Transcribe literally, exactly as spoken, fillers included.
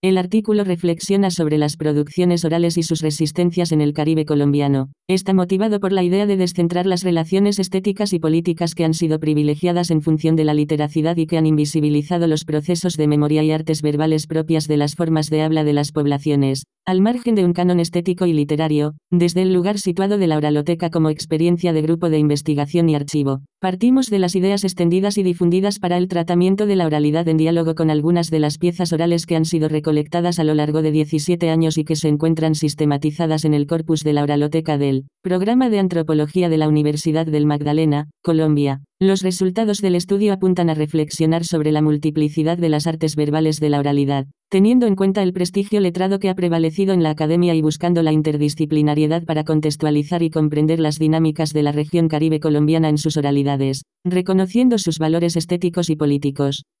El artículo reflexiona sobre las producciones orales y sus resistencias en el Caribe colombiano. Está motivado por la idea de descentrar las relaciones estéticas y políticas que han sido privilegiadas en función de la literacidad y que han invisibilizado los procesos de memoria y artes verbales propias de las formas de habla de las poblaciones, al margen de un canon estético y literario, desde el lugar situado de la oraloteca como experiencia de grupo de investigación y archivo. Partimos de las ideas extendidas y difundidas para el tratamiento de la oralidad en diálogo con algunas de las piezas orales que han sido recolectadas a lo largo de diecisiete años y que se encuentran sistematizadas en el corpus de la oraloteca del Programa de Antropología de la Universidad del Magdalena, Colombia. Los resultados del estudio apuntan a reflexionar sobre la multiplicidad de las artes verbales de la oralidad, teniendo en cuenta el prestigio letrado que ha prevalecido en la academia y buscando la interdisciplinariedad para contextualizar y comprender las dinámicas de la región caribe colombiana en sus oralidades, reconociendo sus valores estéticos y políticos.